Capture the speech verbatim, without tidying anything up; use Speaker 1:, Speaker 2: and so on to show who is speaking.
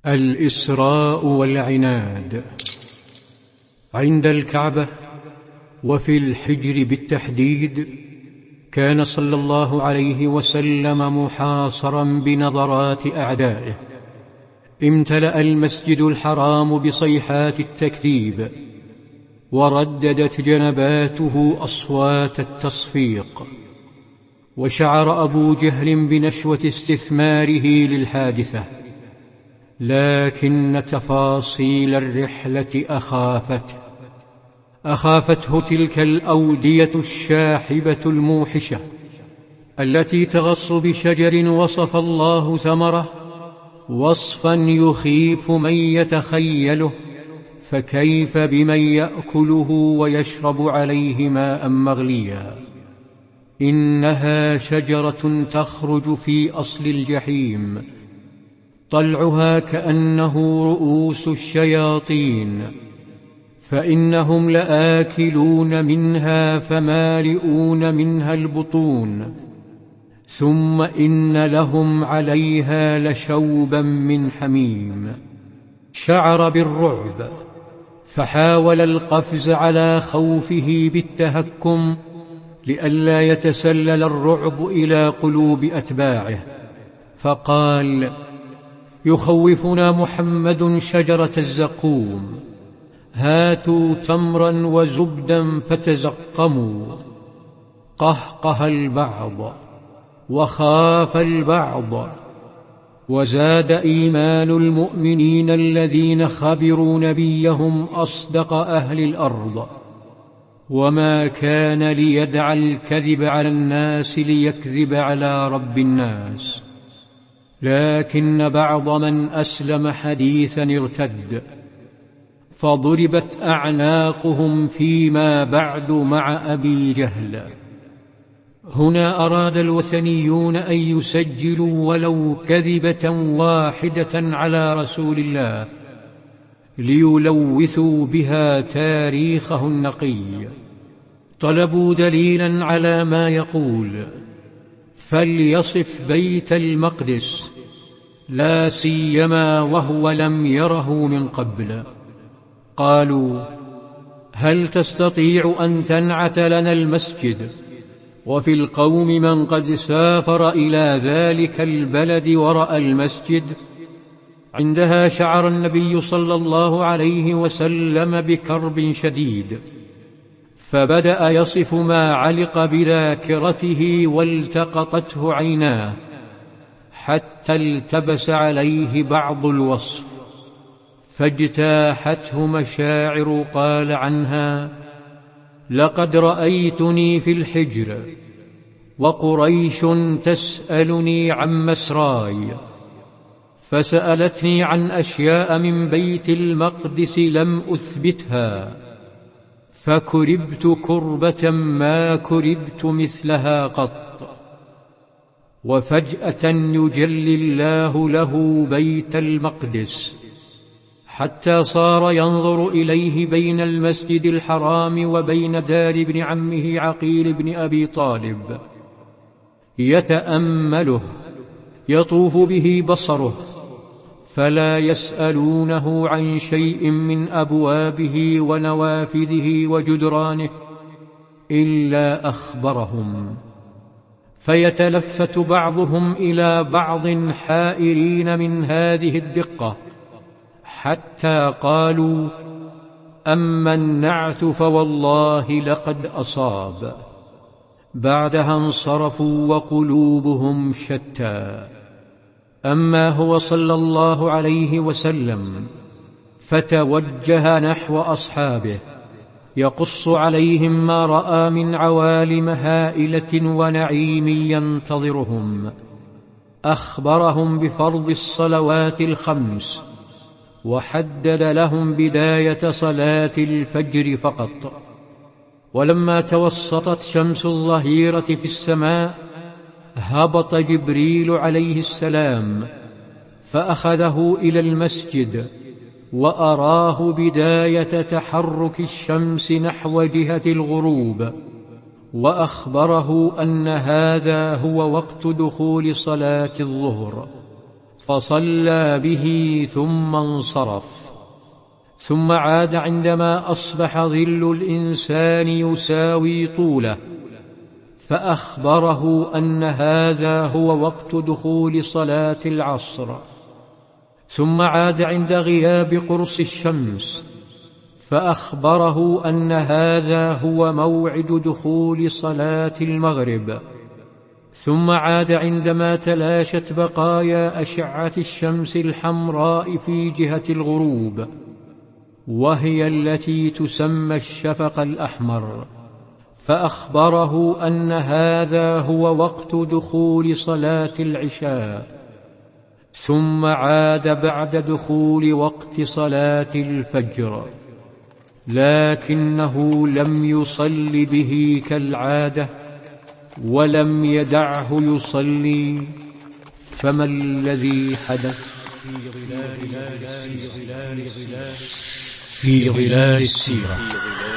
Speaker 1: الإسراء والعناد. عند الكعبة وفي الحجر بالتحديد كان صلى الله عليه وسلم محاصرا بنظرات أعدائه. امتلأ المسجد الحرام بصيحات التكذيب، ورددت جنباته أصوات التصفيق، وشعر أبو جهل بنشوة استثماره للحادثة، لكن تفاصيل الرحلة أخافته أخافته تلك الأودية الشاحبة الموحشة التي تغص بشجر وصف الله ثمره وصفا يخيف من يتخيله، فكيف بمن يأكله ويشرب عليه ماء مغليا. إنها شجرة تخرج في أصل الجحيم، طلعها كأنه رؤوس الشياطين، فإنهم لآكلون منها فمالئون منها البطون، ثم إن لهم عليها لشوبا من حميم. شعر بالرعب فحاول القفز على خوفه بالتهكم لئلا يتسلل الرعب إلى قلوب أتباعه، فقال: يخوفنا محمد شجرة الزقوم، هاتوا تمرا وزبدا فتزقموا. قهقه البعض وخاف البعض، وزاد إيمان المؤمنين الذين خبروا نبيهم أصدق أهل الأرض، وما كان ليدع الكذب على الناس ليكذب على رب الناس، لكن بعض من أسلم حديثا ارتد، فضربت أعناقهم فيما بعد مع أبي جهل. هنا أراد الوثنيون أن يسجلوا ولو كذبة واحدة على رسول الله ليلوثوا بها تاريخه النقي. طلبوا دليلا على ما يقول، فليصف بيت المقدس، لا سيما وهو لم يره من قبل. قالوا: هل تستطيع أن تنعت لنا المسجد وفي القوم من قد سافر إلى ذلك البلد ورأى المسجد؟ عندها شعر النبي صلى الله عليه وسلم بكرب شديد، فبدأ يصف ما علق بذاكرته والتقطته عيناه حتى التبس عليه بعض الوصف، فاجتاحته مشاعر قال عنها: لقد رأيتني في الحجر وقريش تسألني عن مسراي، فسألتني عن أشياء من بيت المقدس لم أثبتها، فكربت كربة ما كربت مثلها قط. وفجأة يجلي الله له بيت المقدس حتى صار ينظر إليه بين المسجد الحرام وبين دار ابن عمه عقيل بن أبي طالب، يتأمله، يطوف به بصره، فلا يسألونه عن شيء من أبوابه ونوافذه وجدرانه إلا أخبرهم، فيتلفت بعضهم إلى بعض حائرين من هذه الدقة، حتى قالوا: أما النعت فوالله لقد أصاب. بعدها انصرفوا وقلوبهم شتى. أما هو صلى الله عليه وسلم فتوجه نحو أصحابه يقص عليهم ما رأى من عوالم هائلة ونعيم ينتظرهم. أخبرهم بفرض الصلوات الخمس، وحدد لهم بداية صلاة الفجر فقط. ولما توسطت شمس الظهيرة في السماء هبط جبريل عليه السلام فأخذه إلى المسجد، وأراه بداية تحرك الشمس نحو جهة الغروب، وأخبره أن هذا هو وقت دخول صلاة الظهر، فصلى به ثم انصرف، ثم عاد عندما أصبح ظل الإنسان يساوي طوله، فأخبره أن هذا هو وقت دخول صلاة العصر. ثم عاد عند غياب قرص الشمس، فأخبره أن هذا هو موعد دخول صلاة المغرب. ثم عاد عندما تلاشت بقايا أشعة الشمس الحمراء في جهة الغروب، وهي التي تسمى الشفق الأحمر، فأخبره أن هذا هو وقت دخول صلاة العشاء. ثم عاد بعد دخول وقت صلاة الفجر، لكنه لم يصل به كالعادة ولم يدعه يصلي. فما الذي حدث؟ في ظلال السيرة